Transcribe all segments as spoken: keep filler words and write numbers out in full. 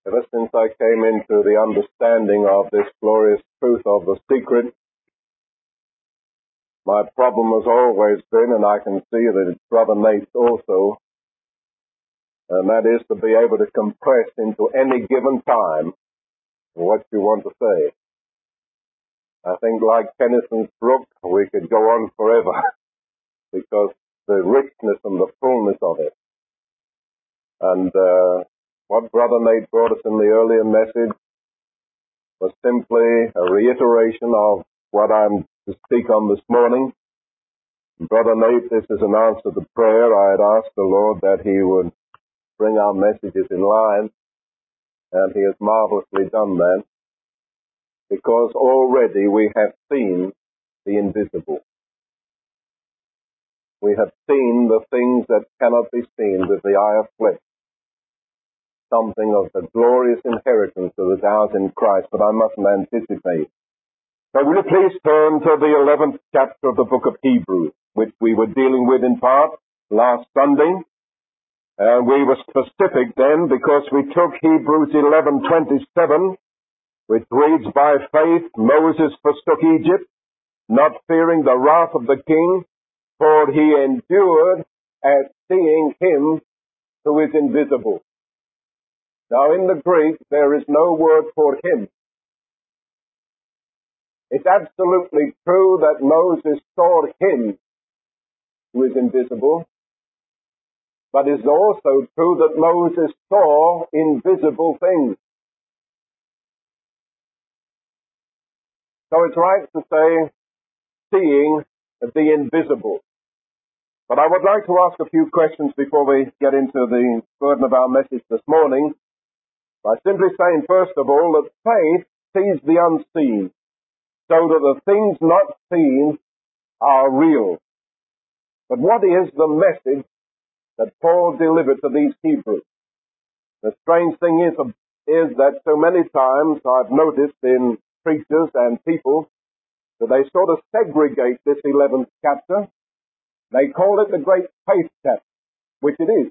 Ever since I came into the understanding of this glorious truth of the secret, my problem has always been, and I can see that it's Brother Nate's also, and that is to be able to compress into any given time what you want to say. I think like Tennyson's Brook, we could go on forever because the richness and the fullness of it. And uh, what Brother Nate brought us in the earlier message was simply a reiteration of what I'm to speak on this morning. Brother Nate, this is an answer to prayer. I had asked the Lord that He would bring our messages in line, and He has marvelously done that, because already we have seen the invisible. We have seen the things that cannot be seen with the eye of flesh. Something of the glorious inheritance that is ours in Christ, but I mustn't anticipate. So will you please turn to the eleventh chapter of the book of Hebrews, which we were dealing with in part last Sunday. And we were specific then because we took Hebrews eleven twenty-seven, which reads, "By faith Moses forsook Egypt, not fearing the wrath of the king, for he endured as seeing him who is invisible." Now in the Greek, there is no word for him. It's absolutely true that Moses saw him who is invisible, but it's also true that Moses saw invisible things. So it's right to say, seeing the invisible. But I would like to ask a few questions before we get into the burden of our message this morning, by simply saying, first of all, that faith sees the unseen, so that the things not seen are real. But what is the message that Paul delivered to these Hebrews? The strange thing is, is that so many times I've noticed in preachers and people that they sort of segregate this eleventh chapter. They call it the great faith chapter, which it is.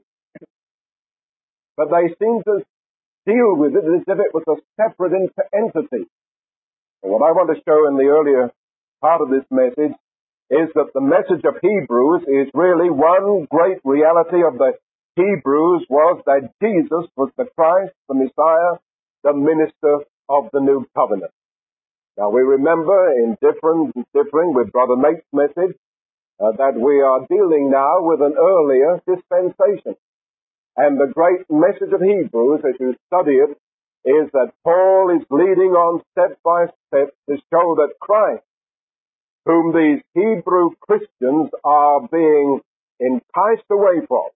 But they seem to deal with it as if it was a separate entity. And what I want to show in the earlier part of this message is that the message of Hebrews is really one great reality of the Hebrews was that Jesus was the Christ, the Messiah, the minister of the new covenant. Now we remember in different, differing with Brother Nate's message uh, that we are dealing now with an earlier dispensation. And the great message of Hebrews, as you study it, is that Paul is leading on step by step to show that Christ, whom these Hebrew Christians are being enticed away from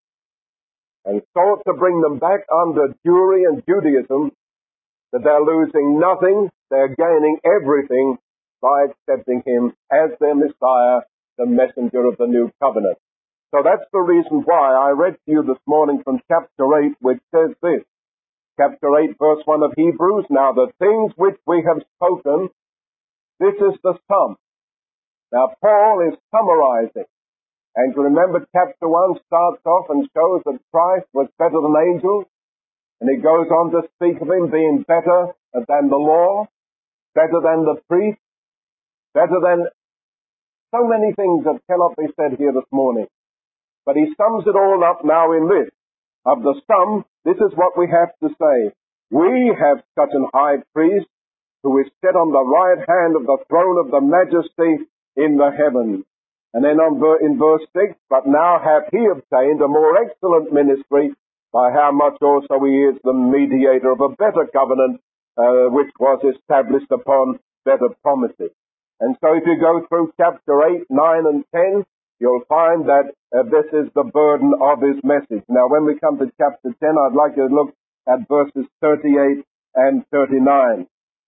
and sought to bring them back under Jewry and Judaism, that they're losing nothing, they're gaining everything by accepting Him as their Messiah, the messenger of the new covenant. So that's the reason why I read to you this morning from chapter eight, which says this. Chapter eight, verse one of Hebrews, "Now the things which we have spoken, this is the sum." Now Paul is summarizing. And you remember chapter one starts off and shows that Christ was better than angels. And he goes on to speak of Him being better than the law, better than the priest, better than so many things that cannot be said here this morning. But he sums it all up now in this. Of the sum, this is what we have to say. We have such an high priest who is set on the right hand of the throne of the majesty in the heavens. And then on in verse six, "But now hath he obtained a more excellent ministry, by how much also he is the mediator of a better covenant, uh, which was established upon better promises." And so if you go through chapter eight, nine, and ten, you'll find that uh, this is the burden of his message. Now, when we come to chapter ten, I'd like you to look at verses thirty-eight and thirty-nine.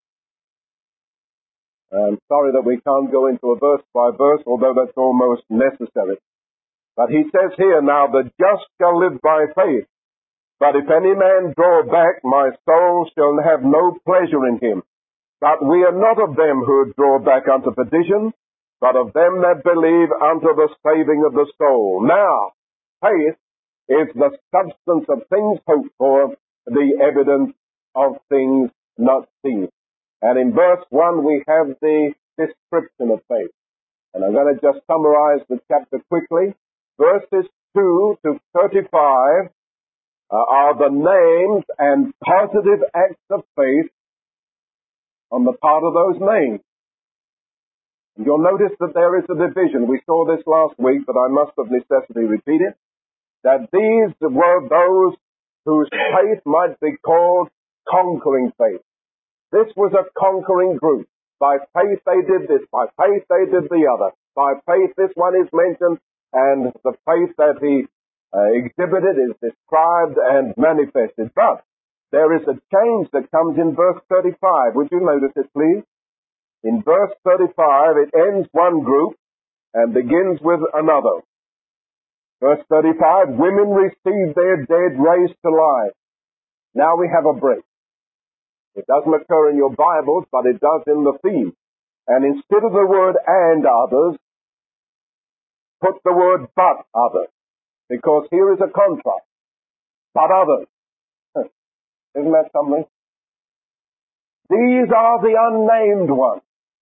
I'm sorry that we can't go into a verse by verse, although that's almost necessary. But he says here, "Now the just shall live by faith. But if any man draw back, my soul shall have no pleasure in him. But we are not of them who draw back unto perdition, but of them that believe unto the saving of the soul." Now, faith is the substance of things hoped for, the evidence of things not seen. And in verse one we have the description of faith. And I'm going to just summarize the chapter quickly. Verses two to thirty-five uh, are the names and positive acts of faith on the part of those names. And you'll notice that there is a division. We saw this last week, but I must of necessity repeat it. That these were those whose faith might be called conquering faith. This was a conquering group. By faith they did this, by faith they did the other. By faith this one is mentioned, and the faith that he uh, exhibited is described and manifested. But there is a change that comes in verse thirty-five. Would you notice it, please? In verse thirty-five, it ends one group and begins with another. Verse thirty-five, women received their dead raised to life. Now we have a break. It doesn't occur in your Bibles, but it does in the theme. And instead of the word and others, put the word but others. Because here is a contrast. But others. Isn't that something? These are the unnamed ones.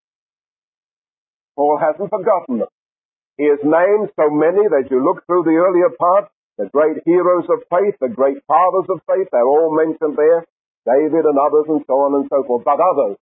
Paul hasn't forgotten them. He has named so many that you look through the earlier part, the great heroes of faith, the great fathers of faith, they're all mentioned there, David and others and so on and so forth. But others,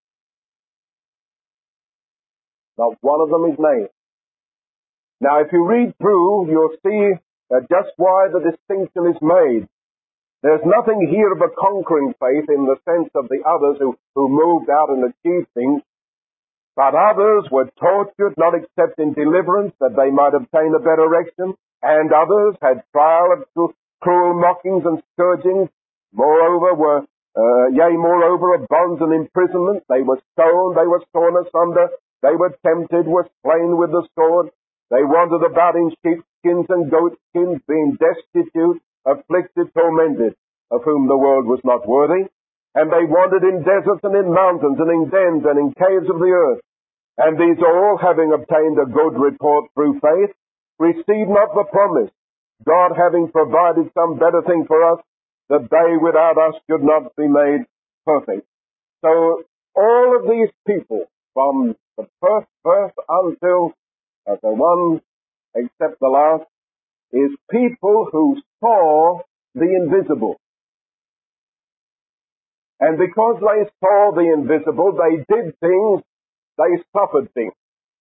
not one of them is named. Now if you read through, you'll see uh, just why the distinction is made. There's nothing here of a conquering faith in the sense of the others who, who moved out and achieved things. But others were tortured, not except in deliverance, that they might obtain a better rection. And others had trial of cruel mockings and scourgings. Moreover, were, uh, yea, moreover, of bonds and imprisonment. They were stoned, they were sawn asunder. They were tempted, were slain with the sword. They wandered about in sheepskins and goatskins, being destitute, afflicted, tormented, of whom the world was not worthy. And they wandered in deserts and in mountains and in dens and in caves of the earth. And these all, having obtained a good report through faith, received not the promise, God having provided some better thing for us, that they without us should not be made perfect. So all of these people, from the first verse until uh, the one except the last, is people who saw the invisible. And because they saw the invisible, they did things, they suffered things.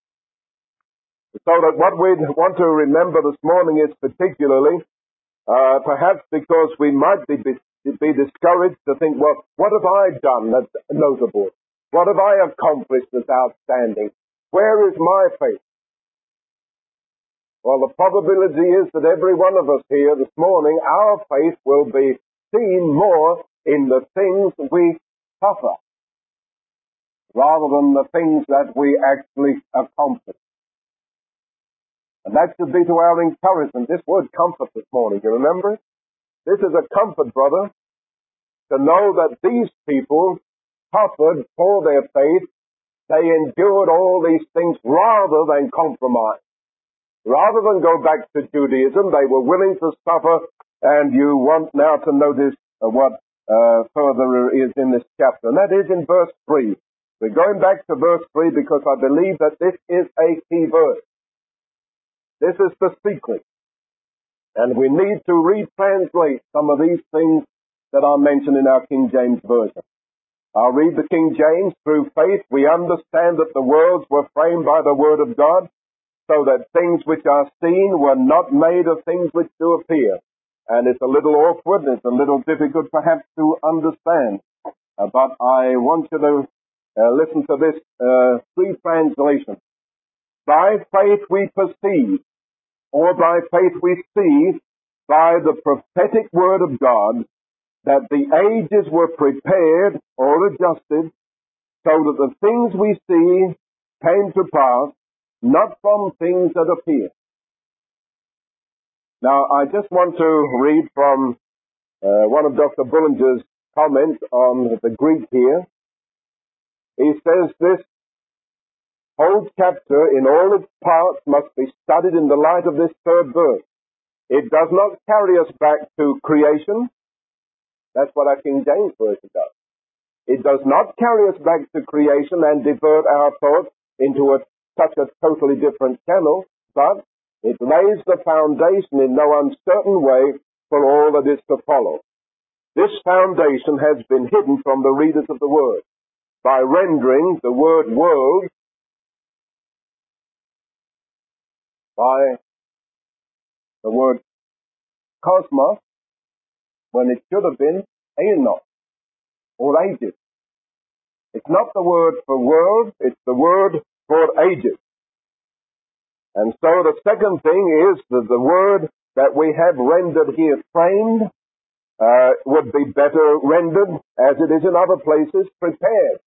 So that what we want to remember this morning is particularly, uh, perhaps because we might be, be discouraged to think, well, what have I done that's notable? What have I accomplished that's outstanding? Where is my faith? Well, the probability is that every one of us here this morning, our faith will be seen more in the things we suffer rather than the things that we actually accomplish. And that should be to our encouragement. This word comfort this morning, you remember it? This is a comfort, brother, to know that these people suffered for their faith. They endured all these things rather than compromise. Rather than go back to Judaism, they were willing to suffer, and you want now to notice uh, what uh, further is in this chapter. And that is in verse three. We're going back to verse three because I believe that this is a key verse. This is the secret. And we need to retranslate some of these things that are mentioned in our King James Version. I'll read the King James. Through faith we understand that the worlds were framed by the word of God, so that things which are seen were not made of things which do appear. And it's a little awkward, it's a little difficult perhaps to understand. Uh, but I want you to uh, listen to this uh, three translations. By faith we perceive, or by faith we see, by the prophetic word of God, that the ages were prepared or adjusted, so that the things we see came to pass, not from things that appear. Now, I just want to read from uh, one of Doctor Bullinger's comments on the Greek here. He says this whole chapter in all its parts must be studied in the light of this third verse. It does not carry us back to creation. That's what our King James Version does. It does not carry us back to creation and divert our thoughts into a, such a totally different channel, but it lays the foundation in no uncertain way for all that is to follow. This foundation has been hidden from the readers of the Word by rendering the word world by the word cosmos when it should have been aeon or ages. It's not the word for world, it's the word for ages. And so the second thing is that the word that we have rendered here framed uh, would be better rendered, as it is in other places, prepared.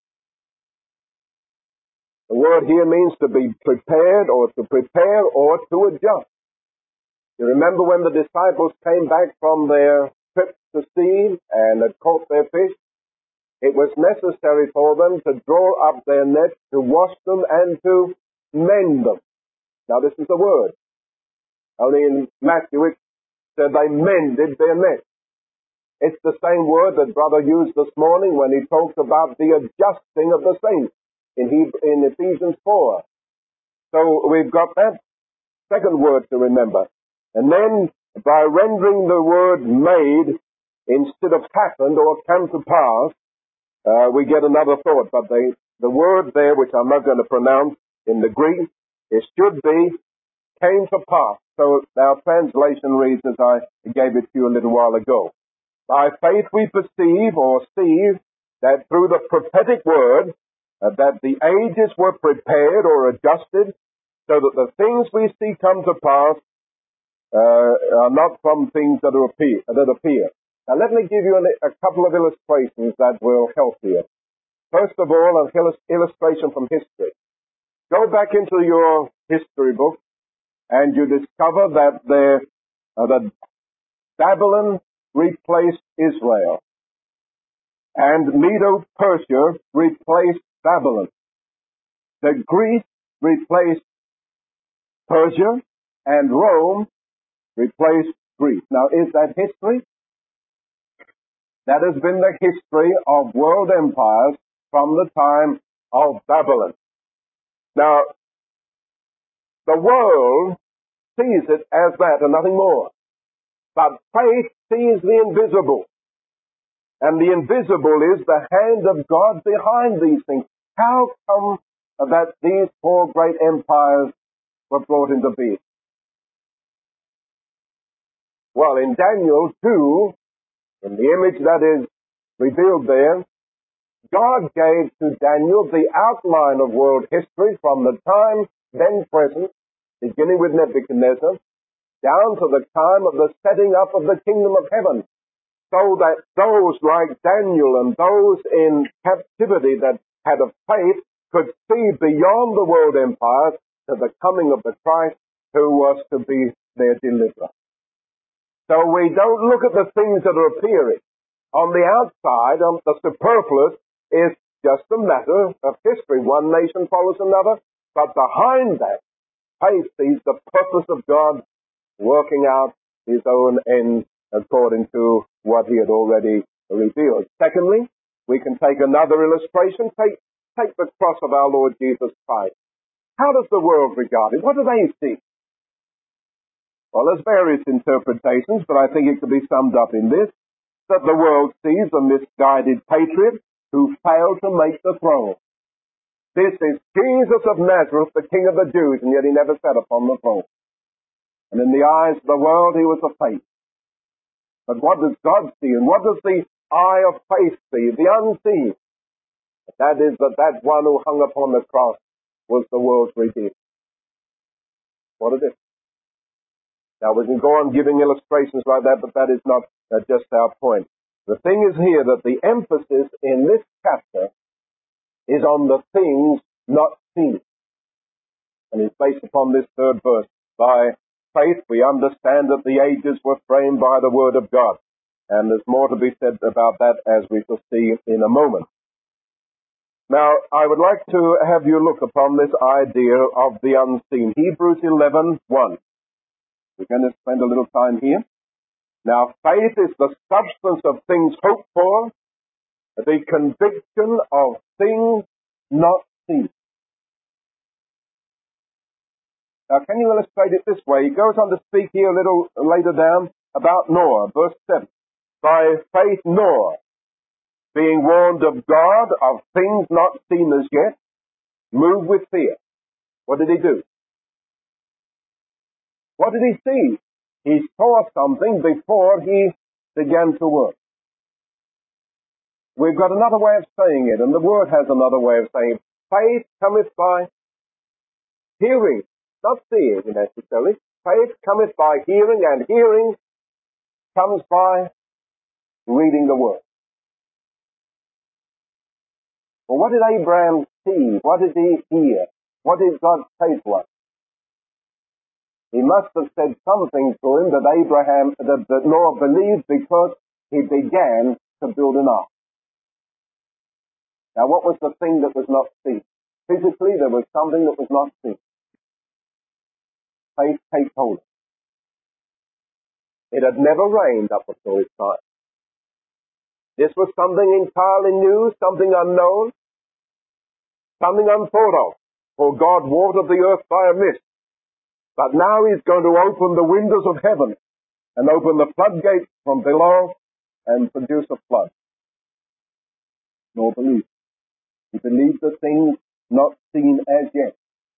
The word here means to be prepared or to prepare or to adjust. You remember when the disciples came back from their trip to sea and had caught their fish? It was necessary for them to draw up their nets, to wash them, and to mend them. Now this is the word. Only in Matthew it said they mended their nets. It's the same word that Brother used this morning when he talked about the adjusting of the saints in, Hebrew, in Ephesians four. So we've got that second word to remember. And then by rendering the word made instead of happened or come to pass, uh, we get another thought. But the, the word there, which I'm not going to pronounce in the Greek, it should be came to pass. So our translation reads as I gave it to you a little while ago. By faith we perceive or see that through the prophetic word uh, that the ages were prepared or adjusted so that the things we see come to pass uh, are not from things that, are appear, that appear. Now let me give you an, a couple of illustrations that will help here. First of all, an illustration from history. Go back into your history book and you discover that there, uh, that Babylon replaced Israel and Medo-Persia replaced Babylon. That Greece replaced Persia and Rome replaced Greece. Now, is that history? That has been the history of world empires from the time of Babylon. Now, the world sees it as that and nothing more. But faith sees the invisible. And the invisible is the hand of God behind these things. How come that these four great empires were brought into being? Well, in Daniel two, in the image that is revealed there, God gave to Daniel the outline of world history from the time then present, beginning with Nebuchadnezzar, down to the time of the setting up of the kingdom of heaven, so that those like Daniel and those in captivity that had a faith could see beyond the world empires to the coming of the Christ who was to be their deliverer. So we don't look at the things that are appearing. On the outside, on the superfluous is just a matter of history. One nation follows another, but behind that, faith sees the purpose of God working out his own end according to what he had already revealed. Secondly, we can take another illustration. Take, take the cross of our Lord Jesus Christ. How does the world regard it? What do they see? Well, there's various interpretations, but I think it can be summed up in this, that the world sees a misguided patriot who failed to make the throne. This is Jesus of Nazareth, the King of the Jews, and yet he never sat upon the throne. And in the eyes of the world, he was a fake. But what does God see? And what does the eye of faith see? The unseen. That is that that one who hung upon the cross was the world's Redeemer. What is it? Now we can go on giving illustrations like that, but that is not uh, just our point. The thing is here that the emphasis in this chapter is on the things not seen. And it's based upon this third verse. By faith we understand that the ages were framed by the word of God. And there's more to be said about that as we shall see in a moment. Now, I would like to have you look upon this idea of the unseen. Hebrews eleven one. We're going to spend a little time here. Now, faith is the substance of things hoped for, the conviction of things not seen. Now, can you illustrate it this way? He goes on to speak here a little later down about Noah, verse seven. By faith Noah, being warned of God of things not seen as yet, moved with fear. What did he do? What did he see? He saw something before he began to work. We've got another way of saying it, and the Word has another way of saying it. Faith cometh by hearing, not seeing necessarily. Faith cometh by hearing, and hearing comes by reading the Word. Well, what did Abraham see? What did he hear? What did God say to us? He must have said something to him that Abraham, that, that Noah believed, because he began to build an ark. Now, what was the thing that was not seen? Physically, there was something that was not seen. Faith takes hold. It had never rained up until this time. This was something entirely new, something unknown, something unthought of. For God watered the earth by a mist. But now he's going to open the windows of heaven and open the floodgates from below and produce a flood. Nor believed. He believed the things not seen as yet.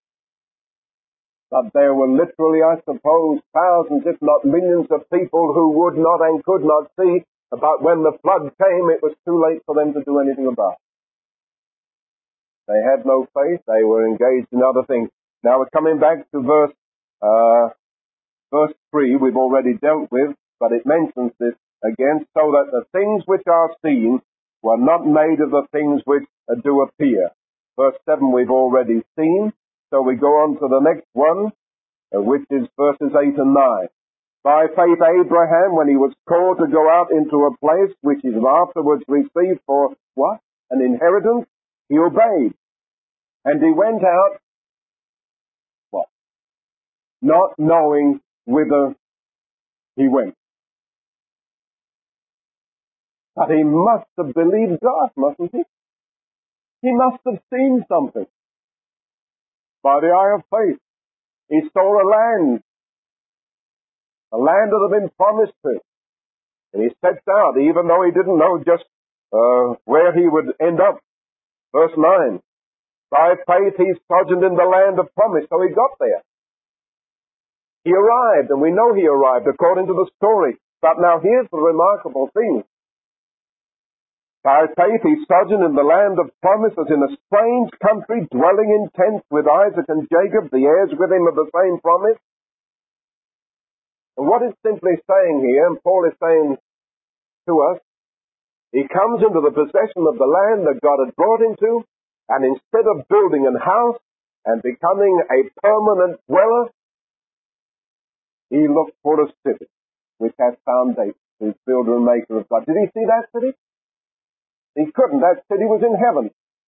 But there were literally, I suppose, thousands, if not millions of people who would not and could not see. But when the flood came, it was too late for them to do anything about it. They had no faith. They were engaged in other things. Now we're coming back to verse uh, verse three we've already dealt with, but it mentions this again, so that the things which are seen were not made of the things which uh, do appear. Verse seven we've already seen, so we go on to the next one, uh, which is verses eight and nine. By faith Abraham, when he was called to go out into a place which he afterwards received for what? An inheritance, he obeyed. And he went out, what? Not knowing whither he went. But he must have believed God, mustn't he? He must have seen something. By the eye of faith. He saw a land. A land that had been promised to him. And he sets out, even though he didn't know just uh, where he would end up. Verse nine. By faith he sojourned in the land of promise, so he got there. He arrived, and we know he arrived according to the story. But now here's the remarkable thing. By faith he sojourned in the land of promise, as in a strange country, dwelling in tents with Isaac and Jacob, the heirs with him of the same promise. And what it's simply saying here, and Paul is saying to us, he comes into the possession of the land that God had brought him to, and instead of building a house and becoming a permanent dweller, he looked for a city which has foundations, whose builder and maker of God. Did he see that city? He couldn't. That city was in heaven.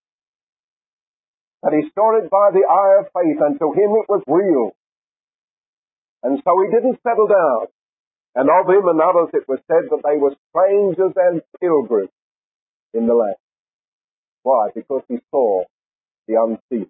But he saw it by the eye of faith, and to him it was real. And so he didn't settle down. And of him and others it was said that they were strangers and pilgrims in the land. Why? Because he saw the unseen.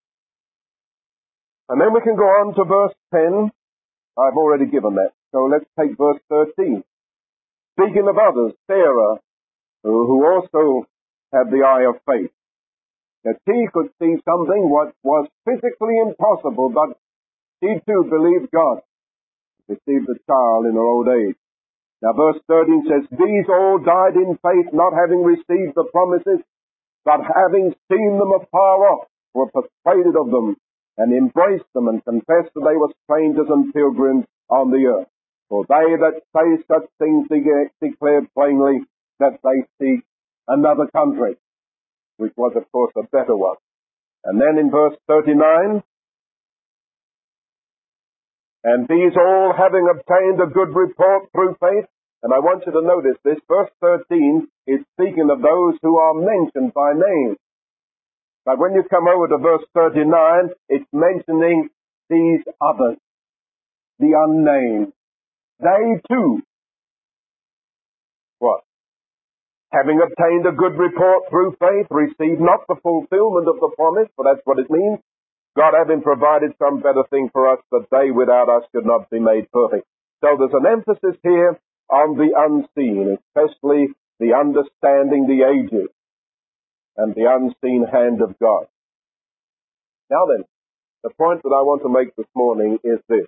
And then we can go on to verse ten. I've already given that. So let's take verse thirteen. Speaking of others, Sarah, who also had the eye of faith, that she could see something what was physically impossible, but she too believed God, received a child in her old age. Now verse thirteen says, these all died in faith, not having received the promises, but having seen them afar off, were persuaded of them, and embraced them, and confessed that they were strangers and pilgrims on the earth. For they that say such things declared plainly that they seek another country, which was of course a better one. And then in verse thirty-nine, and these all having obtained a good report through faith. And I want you to notice this, verse thirteen is speaking of those who are mentioned by name. But when you come over to verse thirty-nine, it's mentioning these others, the unnamed. They too, what? having obtained a good report through faith, received not the fulfillment of the promise, for that's what it means, God having provided some better thing for us, that they without us should not be made perfect. So there's an emphasis here on the unseen, especially the understanding the ages and the unseen hand of God. Now then, the point that I want to make this morning is this.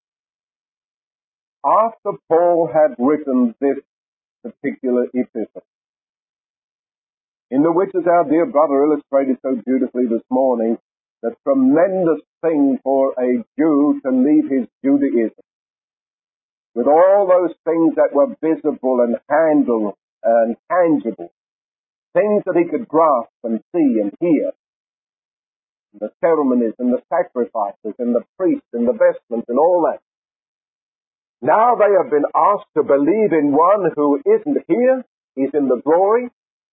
After Paul had written this particular epistle, in the which, as our dear brother illustrated so beautifully this morning, the tremendous thing for a Jew to leave his Judaism, with all those things that were visible and handled and tangible, things that he could grasp and see and hear, the ceremonies and the sacrifices and the priests and the vestments and all that. Now they have been asked to believe in one who isn't here, he's in the glory,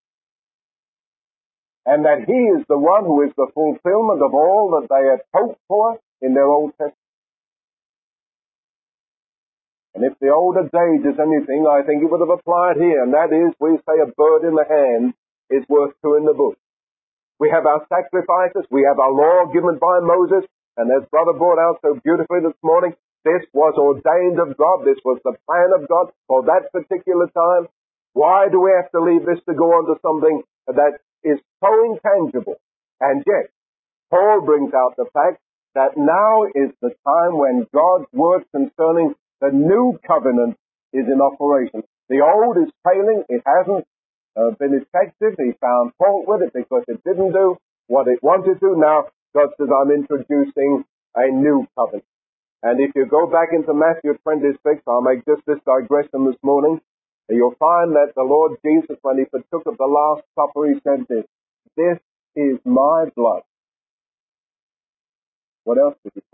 and that he is the one who is the fulfillment of all that they had hoped for in their Old Testament. And if the older age is anything, I think it would have applied here, and that is, we say a bird in the hand is worth two in the bush. We have our sacrifices, we have our law given by Moses, and as Brother brought out so beautifully this morning, this was ordained of God, this was the plan of God for that particular time. Why do we have to leave this to go on to something that is so intangible? And yet, Paul brings out the fact that now is the time when God's word concerning the new covenant is in operation. The old is failing, it hasn't uh, been effective, he found fault with it because it didn't do what it wanted to. Now, God says, I'm introducing a new covenant. And if you go back into Matthew twenty-six, I'll make just this digression this morning, you'll find that the Lord Jesus, when he partook of the Last Supper, he said this, this is my blood. What else did he say?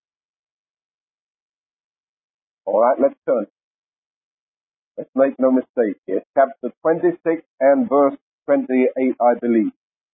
All right, let's turn. Let's make no mistake here. Chapter twenty-six and verse twenty-eight, I believe.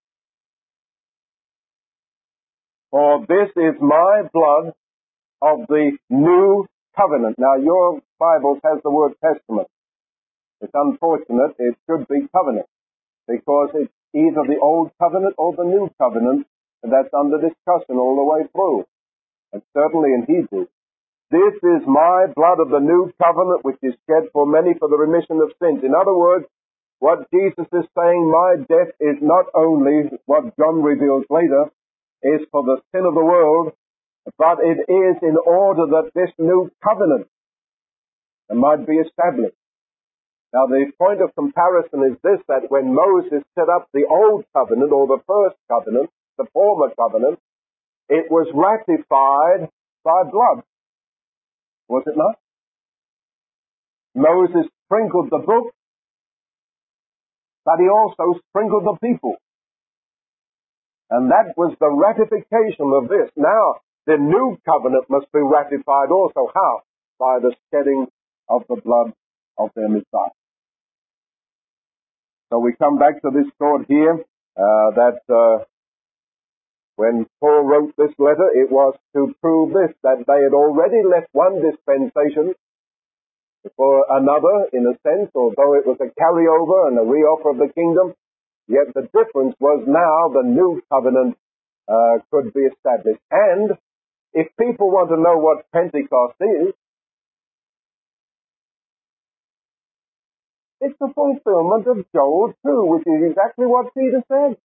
For this is my blood of the new covenant. Now, your Bible has the word testament. It's unfortunate. It should be covenant, because it's either the old covenant or the new covenant, and that's under discussion all the way through. And certainly in Hebrew. This is my blood of the new covenant, which is shed for many for the remission of sins. In other words, what Jesus is saying, my death is not only what John reveals later, is for the sin of the world, but it is in order that this new covenant might be established. Now, the point of comparison is this, that when Moses set up the old covenant, or the first covenant, the former covenant, it was ratified by blood. Was it not? Moses sprinkled the book, but he also sprinkled the people. And that was the ratification of this. Now, the new covenant must be ratified also. How? By the shedding of the blood of their Messiah. So we come back to this thought here, uh, that uh, when Paul wrote this letter, it was to prove this, that they had already left one dispensation for another, in a sense, although it was a carryover and a reoffer of the kingdom, yet the difference was now the new covenant uh, could be established. And if people want to know what Pentecost is, it's the fulfillment of Joel two, which is exactly what Peter said.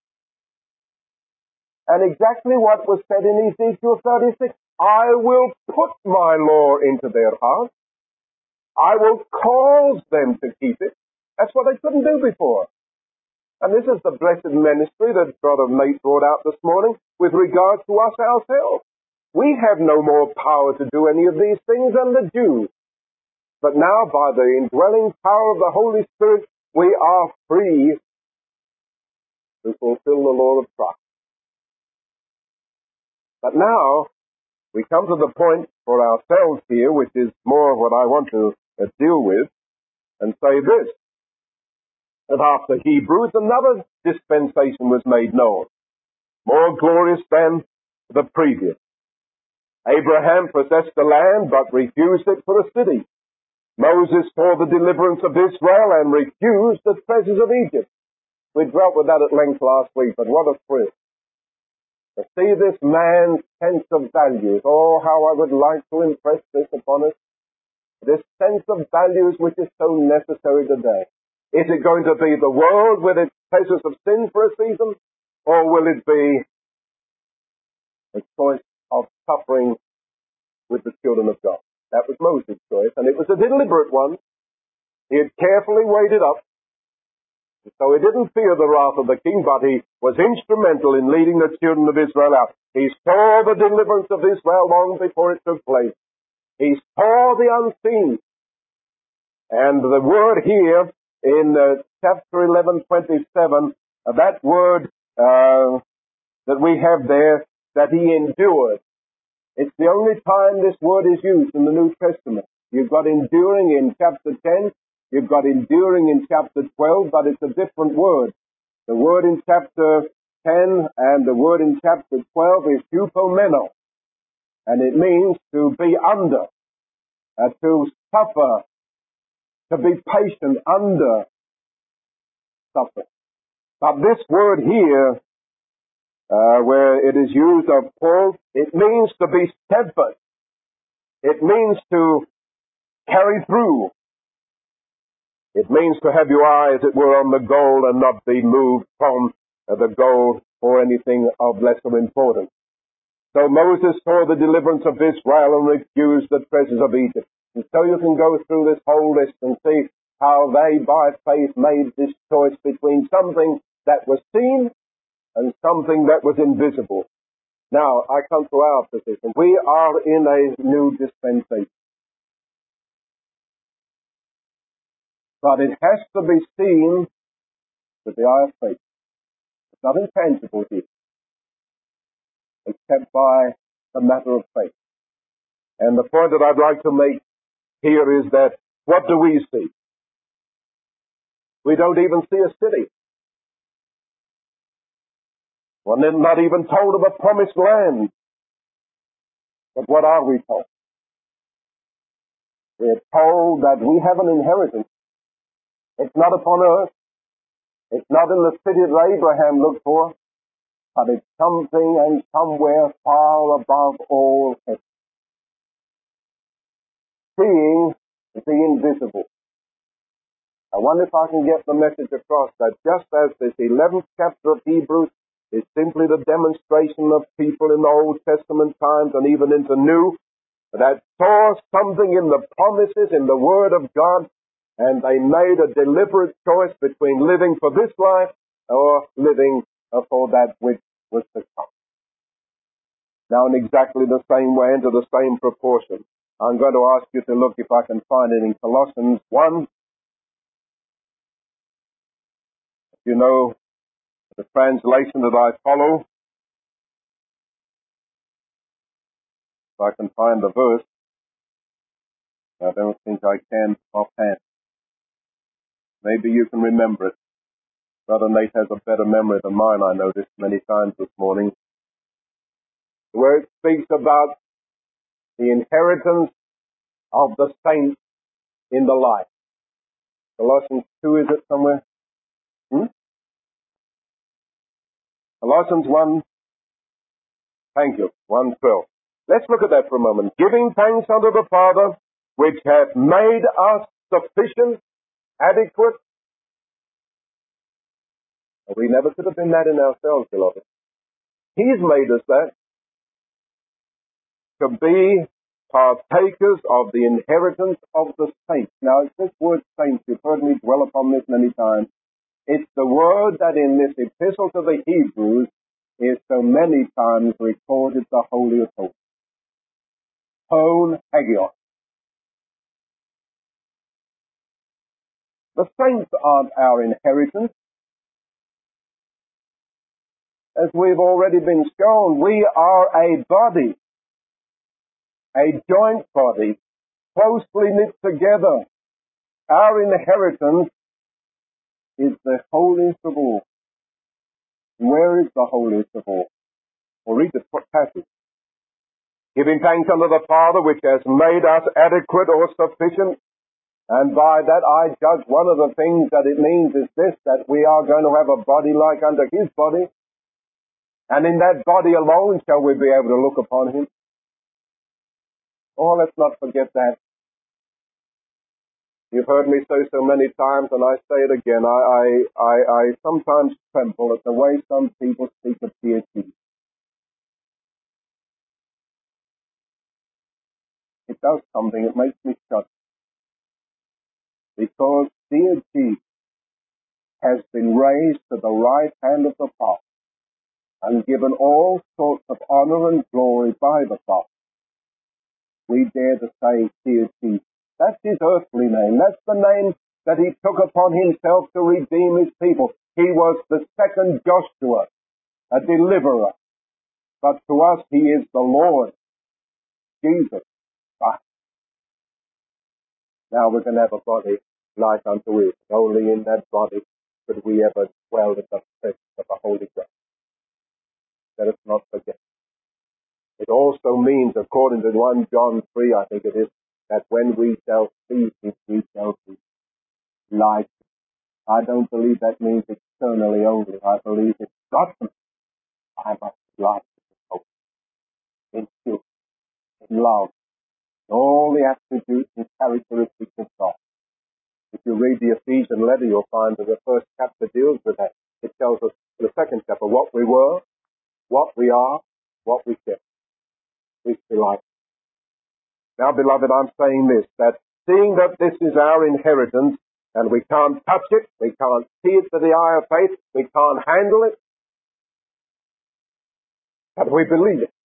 And exactly what was said in Ezekiel thirty-six. I will put my law into their hearts. I will cause them to keep it. That's what they couldn't do before. And this is the blessed ministry that Brother Nate brought out this morning with regard to us ourselves. We have no more power to do any of these things than the Jews. But now, by the indwelling power of the Holy Spirit, we are free to fulfill the law of Christ. But now, we come to the point for ourselves here, which is more of what I want to uh, deal with, and say this, that after Hebrews, another dispensation was made known, more glorious than the previous. Abraham possessed the land, but refused it for a city. Moses saw the deliverance of Israel and refused the treasures of Egypt. We dwelt with that at length last week, but what a thrill. To see this man's sense of values. Oh, how I would like to impress this upon us. This sense of values which is so necessary today. Is it going to be the world with its pleasures of sin for a season? Or will it be a choice of suffering with the children of God? That was Moses' choice, and it was a deliberate one. He had carefully weighed it up. So he didn't fear the wrath of the king, but he was instrumental in leading the children of Israel out. He saw the deliverance of Israel long before it took place. He saw the unseen. And the word here in uh, chapter eleven twenty-seven, uh, that word uh, that we have there, that he endured. It's the only time this word is used in the New Testament. You've got enduring in chapter ten. You've got enduring in chapter twelve, but it's a different word. The word in chapter ten and the word in chapter twelve is hupomeno, and it means to be under, uh, to suffer, to be patient under suffering. But this word here, uh, where it is used of Paul, it means to be steadfast. It means to carry through. It means to have your eye, as it were, on the goal and not be moved from uh, the goal for anything of lesser importance. So Moses saw the deliverance of Israel and refused the treasures of Egypt. And so you can go through this whole list and see how they, by faith, made this choice between something that was seen and something that was invisible. Now, I come to our position. We are in a new dispensation. But it has to be seen with the eye of faith. It's not intangible here, except by the matter of faith. And the point that I'd like to make here is that, what do we see? We don't even see a city. We're not even told of a promised land. But what are we told? We're told that we have an inheritance. It's not upon earth. It's not in the city that Abraham looked for, but it's something and somewhere far above all else. Seeing the invisible. I wonder if I can get the message across that just as this eleventh chapter of Hebrews is simply the demonstration of people in the Old Testament times and even into New, that saw something in the promises, in the Word of God, and they made a deliberate choice between living for this life or living for that which was to come. Now, in exactly the same way and to the same proportion, I'm going to ask you to look, if I can find it, in Colossians one. You know the translation that I follow. If I can find the verse. I don't think I can offhand. Maybe you can remember it. Brother Nate has a better memory than mine, I noticed many times this morning. Where it speaks about the inheritance of the saints in the light. Colossians two, is it somewhere? Hmm? Colossians one, thank you, one twelve. Let's look at that for a moment. Giving thanks unto the Father, which hath made us sufficient, adequate. We never could have been that in ourselves, beloved. He's made us that to be partakers of the inheritance of the saints. Now, it's this word saints. You've heard me dwell upon this many times. It's the word that in this epistle to the Hebrews is so many times recorded the Holy of Holies. Hon Hagios. The saints aren't our inheritance. As we've already been shown, we are a body, a joint body, closely knit together. Our inheritance is the holiest of all. Where is the holiest of all? Well, read the passage. Giving thanks unto the Father, which has made us adequate or sufficient And by that I judge one of the things that it means is this, that we are going to have a body like unto his body. And in that body alone shall we be able to look upon him. Oh, let's not forget that. You've heard me say so many times, and I say it again. I, I, I, I sometimes tremble at the way some people speak of deity. It does something. It makes me shudder. Because dear Jesus has been raised to the right hand of the Father and given all sorts of honor and glory by the Father. We dare to say, dear Jesus. That's his earthly name. That's the name that he took upon himself to redeem his people. He was the second Joshua, a deliverer. But to us, he is the Lord, Jesus Christ. Now we can have a body like unto his. Only in that body could we ever dwell in the presence of the Holy Ghost. Let us not forget. It also means, according to First John three, I think it is, that when we shall see him, we shall be like him. I don't believe that means externally only. I believe it's got to. I must be like him in truth, in love, in all the attributes and characteristics of God. If you read the Ephesian letter, you'll find that the first chapter deals with that. It tells us, the second chapter, what we were, what we are, what we shall. We shall be like him. Now, beloved, I'm saying this, that seeing that this is our inheritance, and we can't touch it, we can't see it to the eye of faith, we can't handle it, but we believe it.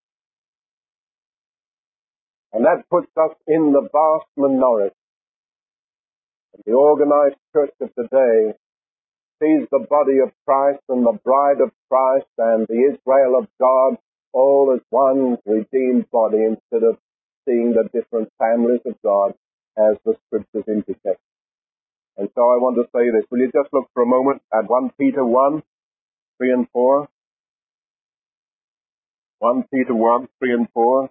And that puts us in the vast minority. And the organized church of today sees the body of Christ and the bride of Christ and the Israel of God all as one redeemed body instead of seeing the different families of God as the scriptures indicate. And so I want to say this. Will you just look for a moment at First Peter one, three and four? First Peter one, three and four.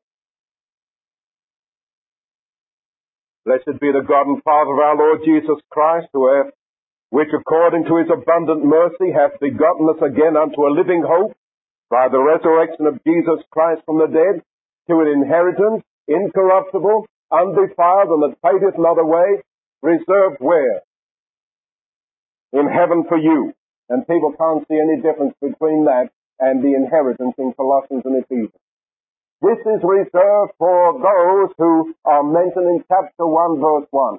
Blessed be the God and Father of our Lord Jesus Christ, who hath, which according to his abundant mercy hath begotten us again unto a living hope by the resurrection of Jesus Christ from the dead, to an inheritance incorruptible, undefiled, and that fadeth not away, reserved where? In heaven for you. And people can't see any difference between that and the inheritance in Colossians and Ephesians. This is reserved for those who are mentioned in chapter one, verse one.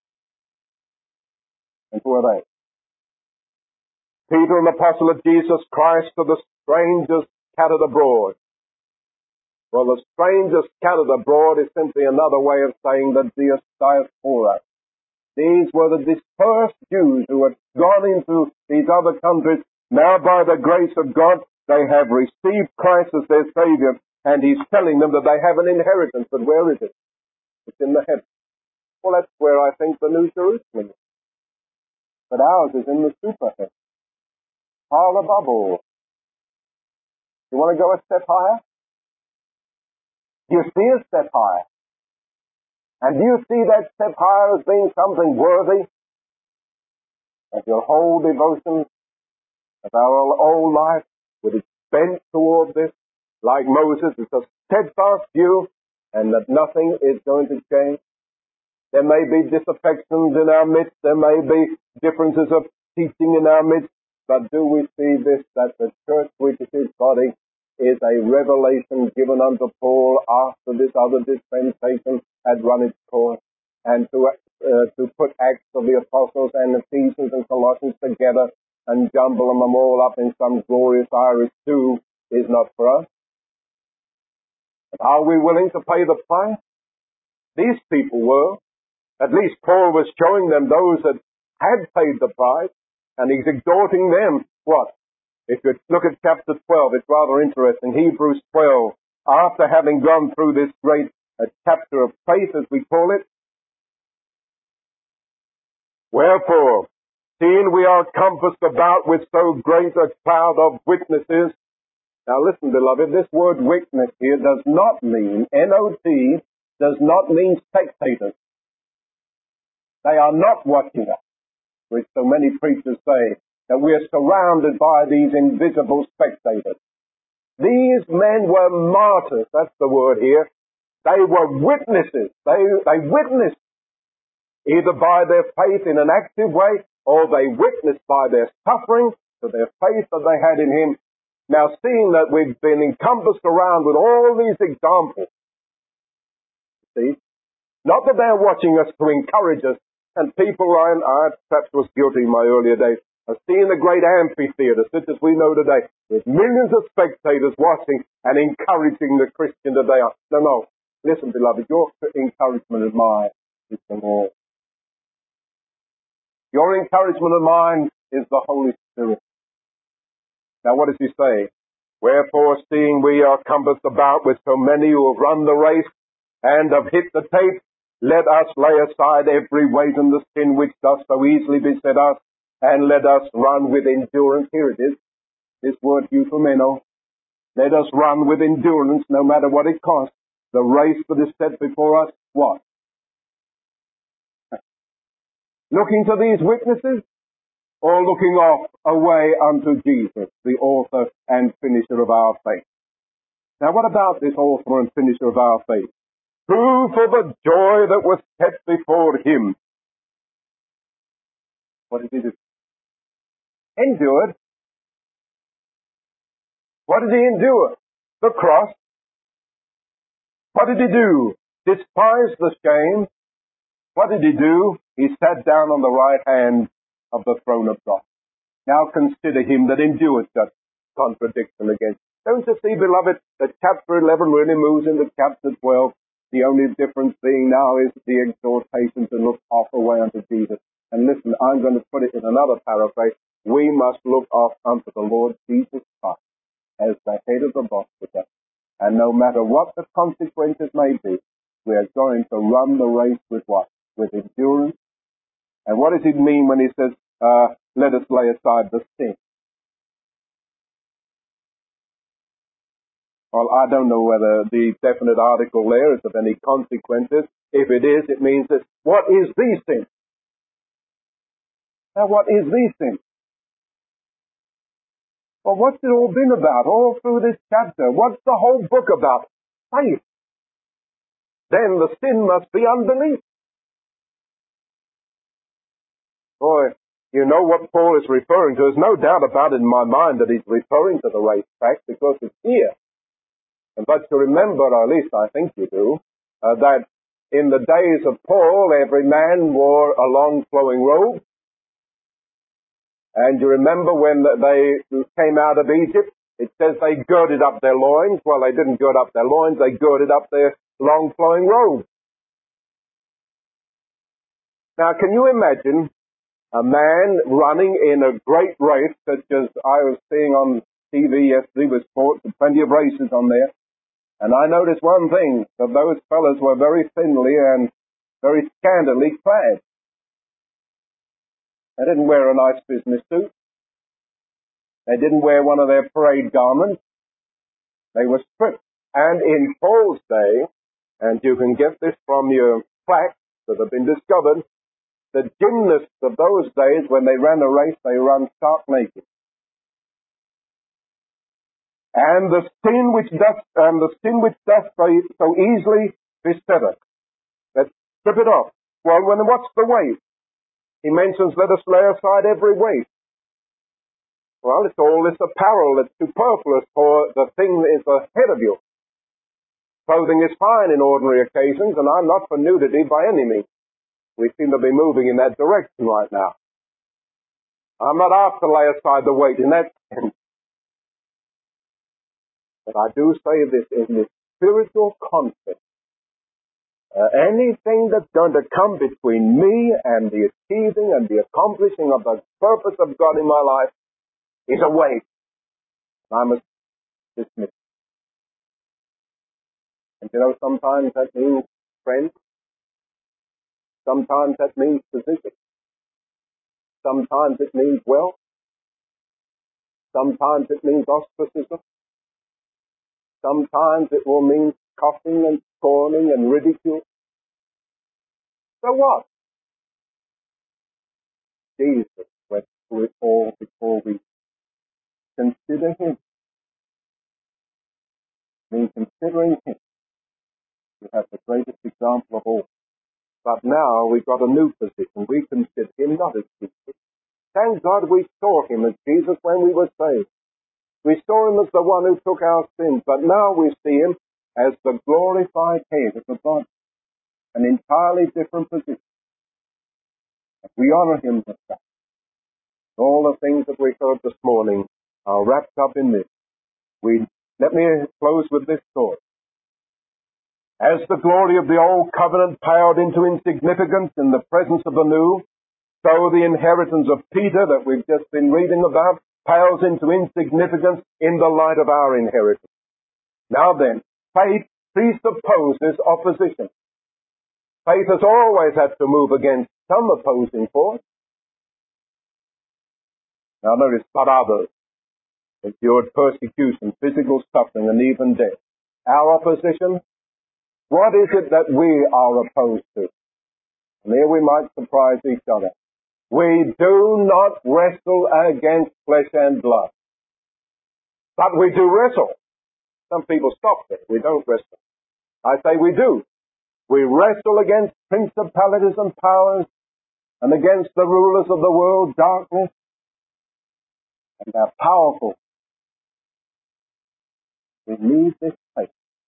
And who are they? Peter, an apostle of Jesus Christ, to the strangers scattered abroad. Well, the strangers scattered abroad is simply another way of saying the diaspora. These were the dispersed Jews who had gone into these other countries. Now, by the grace of God, they have received Christ as their Savior, and he's telling them that they have an inheritance. But where is it? It's in the heavens. Well, that's where I think the New Jerusalem is. But ours is in the super heaven, far above all. You want to go a step higher? You see a step higher. And do you see that step higher as being something worthy of your whole devotion, of our whole life, with its bent toward this, like Moses, it's a steadfast view, and that nothing is going to change? There may be disaffections in our midst, there may be differences of teaching in our midst, but do we see this, that the church, which is his body, is a revelation given unto Paul after this other dispensation had run its course, and to uh, to put Acts of the Apostles and Ephesians and Colossians together and jumble them all up in some glorious Irish stew is not for us. But are we willing to pay the price? These people were. At least Paul was showing them those that had paid the price, and he's exhorting them. What? If you look at chapter twelve, it's rather interesting. Hebrews twelve, after having gone through this great uh, chapter of faith, as we call it. Wherefore, seeing we are compassed about with so great a cloud of witnesses. Now listen, beloved, this word witness here does not mean, N O T, does not mean spectators. They are not watching us, which so many preachers say, that we are surrounded by these invisible spectators. These men were martyrs, that's the word here. They were witnesses. They, they witnessed either by their faith in an active way, or they witnessed by their suffering to their faith that they had in Him. Now, seeing that we've been encompassed around with all these examples, see, not that they're watching us to encourage us, and people, I, I perhaps was guilty in my earlier days, of seeing the great amphitheater, such as we know today, with millions of spectators watching and encouraging the Christian today. No, no. Listen, beloved, your encouragement of mine is the Lord. Your encouragement of mine is the Holy Spirit. Now, what does he say? Wherefore, seeing we are compassed about with so many who have run the race and have hit the tape, let us lay aside every weight and the sin which does so easily beset us, and let us run with endurance. Here it is, this word eupomeno. Let us run with endurance, no matter what it costs, the race that is set before us. What? Looking to these witnesses, or looking off away unto Jesus, the author and finisher of our faith? Now, what about this author and finisher of our faith? Who, for the joy that was set before him, what did he do? Endured. What did he endure? The cross. What did he do? Despise the shame. What did he do? He sat down on the right hand of the throne of God. Now consider him that endured such contradiction against. Don't you see, beloved, that chapter eleven really moves into chapter twelve? The only difference being now is the exhortation to look off away unto Jesus. And listen, I'm going to put it in another paraphrase. We must look off unto the Lord Jesus Christ as the head of the body. And no matter what the consequences may be, we are going to run the race with what? With endurance. And what does it mean when he says, uh, let us lay aside the sin? Well, I don't know whether the definite article there is of any consequences. If it is, it means that what is the sin? Now, what is the sin? Well, what's it all been about all through this chapter? What's the whole book about? Faith. Then the sin must be unbelief. Boy, you know what Paul is referring to. There's no doubt about it in my mind that he's referring to the racetrack because it's here. But to remember, or at least I think you do, uh, that in the days of Paul, every man wore a long flowing robe. And you remember when they came out of Egypt, it says they girded up their loins. Well, they didn't gird up their loins, they girded up their long flowing robes. Now, can you imagine a man running in a great race, such as I was seeing on T V yesterday with sports, and plenty of races on there? And I noticed one thing, that those fellows were very thinly and very scantily clad. They didn't wear a nice business suit. They didn't wear one of their parade garments. They were stripped. And in Paul's day, and you can get this from your plaques that have been discovered, the gymnasts of those days, when they ran a race, they ran stark naked. And the sin which doth, and the sin which doth so, so easily beset us. Let's strip it off. Well, when, what's the weight? He mentions, let us lay aside every weight. Well, it's all this apparel that's superfluous, for the thing that is ahead of you. Clothing is fine in ordinary occasions, and I'm not for nudity by any means. We seem to be moving in that direction right now. I'm not asked to lay aside the weight in that sense. But I do say this in this spiritual context. Uh, anything that's going to come between me and the achieving and the accomplishing of the purpose of God in my life is a weight. I must dismiss it. And you know, sometimes that means friends. Sometimes that means position. Sometimes it means wealth. Sometimes it means ostracism. Sometimes it will mean scoffing and scorning and ridicule. So what? Jesus went through it all before we consider him. In considering him, we have the greatest example of all. But now we've got a new position. We consider him not as Jesus. Thank God we saw him as Jesus when we were saved. We saw him as the one who took our sins, but now we see him as the glorified head of the body. An entirely different position. We honor him for that. All the things that we heard this morning are wrapped up in this. We Let me close with this thought. As the glory of the old covenant paled into insignificance in the presence of the new, so the inheritance of Peter that we've just been reading about pales into insignificance in the light of our inheritance. Now then, faith presupposes opposition. Faith has always had to move against some opposing force. Now notice, but others endured persecution, physical suffering, and even death. Our opposition, what is it that we are opposed to? And here we might surprise each other. We do not wrestle against flesh and blood. But we do wrestle. Some people stop there. We don't wrestle. I say we do. We wrestle against principalities and powers and against the rulers of the world, darkness, and they're powerful. We need this faith.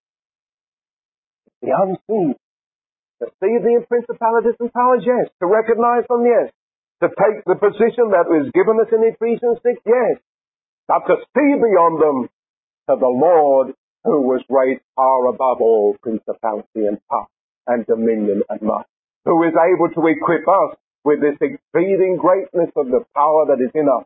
The unseen. To see the principalities and powers, yes. To recognize them, yes. To take the position that was given us in Ephesians six, yes. But to see beyond them to the Lord who was raised far above all principality and power and dominion and might, who is able to equip us with this exceeding greatness of the power that is in us,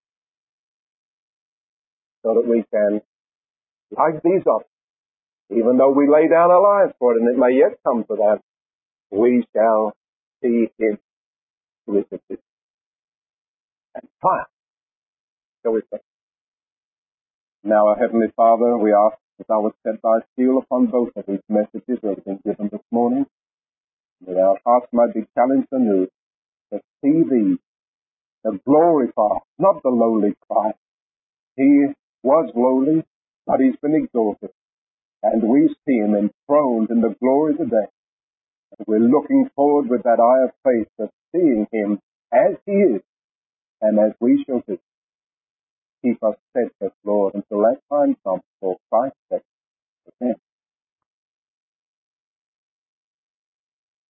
so that we can, like these others, even though we lay down our lives for it, and it may yet come to that, we shall see him who is the victor and triumph. Shall we say? Now, our Heavenly Father, we ask that thou would set thy seal upon both of these messages that have been given this morning, that our hearts might be challenged anew to see thee, to glorify, not the lowly Christ. He was lowly, but he's been exalted, and we see him enthroned in the glory today. And we're looking forward with that eye of faith of seeing him as he is, and as we shall be. Keep us steadfast, Lord, until that time comes for Christ's sake. Amen.